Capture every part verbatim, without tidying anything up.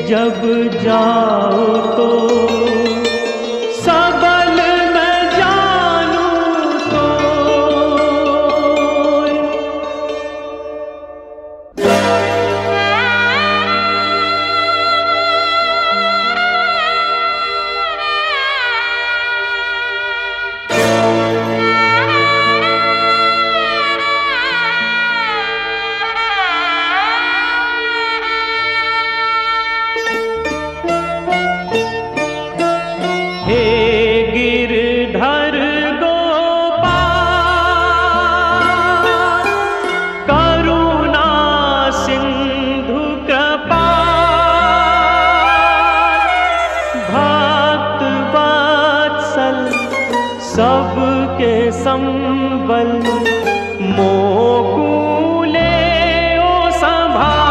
जब जाओ तो सबल मैं जानूं तो। हे गिरधर गोपाल, करुणा सिंधु कृपाल, भक्त वत्सल सबके संबल, मोकुले ओ संभाल।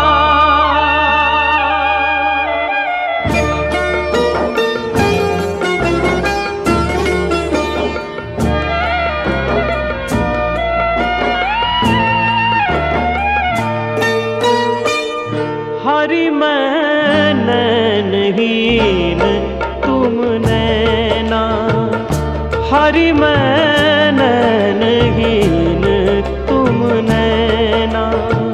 हरि मैं नैनहीन तुम नैना, हरि मैं नैनहीन तुम नैना।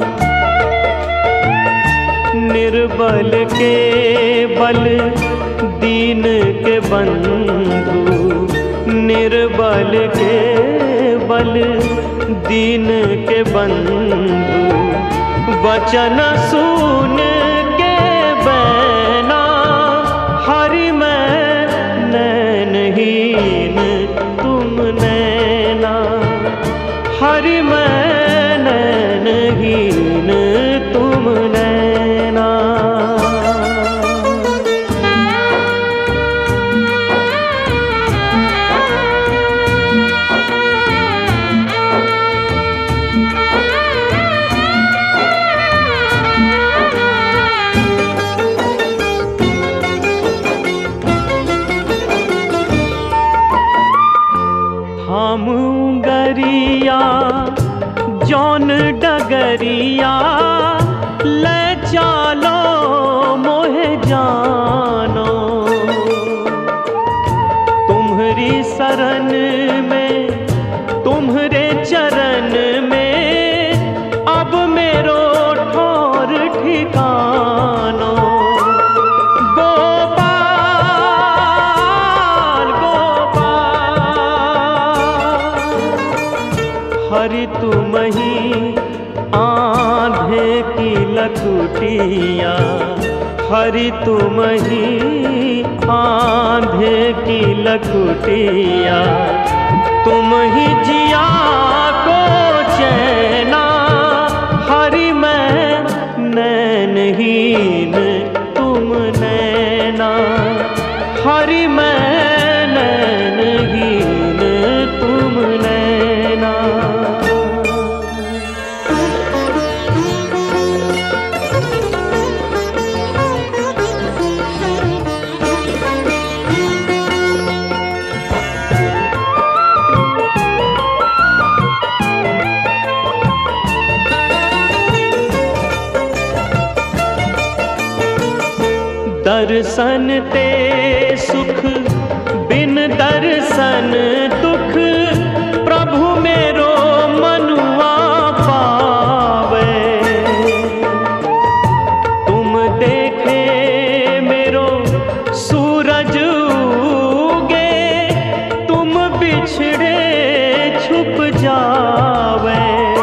निर्बल के बल दीन के बंधु, निर्बल के बल दीन के बंधु। वचन सुन के बैना, हरि मैं नैनहीन तुम नैना, हरि मैं नैनहीन तुम नैना। हम गरिया जौन डगरिया, ले चालो मोहे जानो। तुम्हारी शरण में तुम्हारे चरण में, अब मेरो ठौर ठिकानो। हरि तुम ही आंधे की लकुटिया, हरि तुम ही आंधे की लकुटिया। तुम ही जिया को चैना, हरि मैं नैनहीन तुम नैना, हरि मैं नैनहीन तुम नैना। दर्शन ते सुख बिन दर्शन दुख, प्रभु मेरो मनुआ पावे। तुम देखे मेरो सूरज उगे, तुम बिछड़े छुप जावे।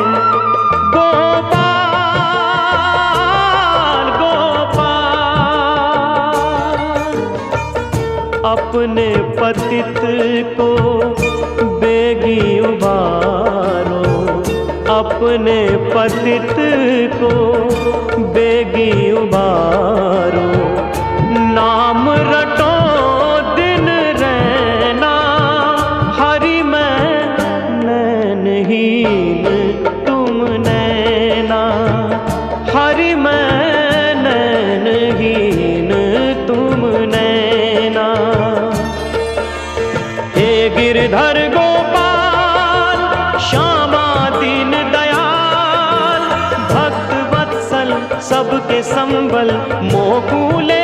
अपने पतित को बेगी उबारो, अपने पतित को बेगी उबारो। नाम रटो दिन रैना, हरि मैं नैनहीन तुम नैना, हरि मैं नैनहीन तुम नैना। हे गिरधर गोपाल, श्यामा दीन दयाल, भक्त वत्सल सबके संबल, मोकुले